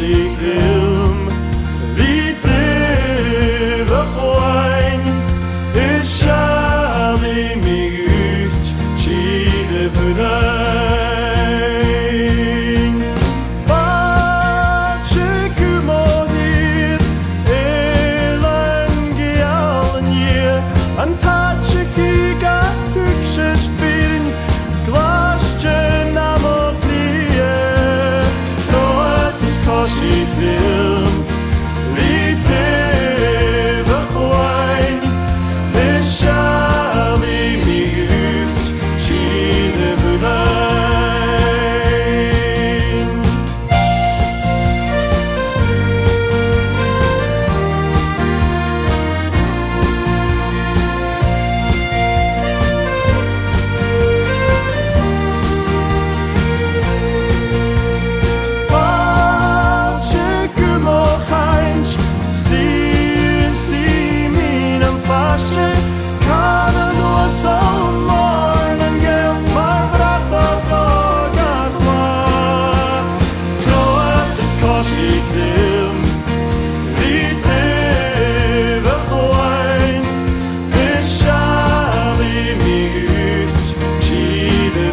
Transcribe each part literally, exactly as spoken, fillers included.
ich will, wie drive choin, is shali mi ut, chide vudain. Vache kumonir, elangi alnir, an tache higa tukshes firin, glasje namot nie, troat is kos ich will, wie drive choin, is shali mi ut, chide vudain. Vache kumochainch, sin si min am fasche, kanen oss om morgen gel, mar vrata dagar kvar. Troat is kos ich vil, wie drive choin, is shali mi ut, chide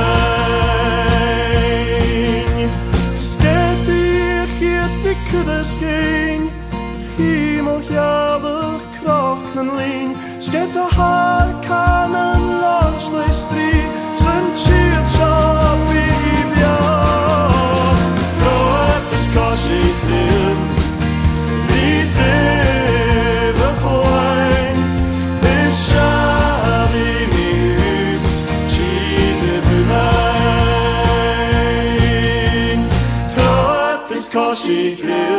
vudain. Skep ich het vi kuddes gein, himel jadig krochnen lin, skep de har kanen langsle stri, sen chief shop i bja. Troat is kos ich vil, wie drive choin, is shali mi ut, chide vudain. Troat is kos ich vil,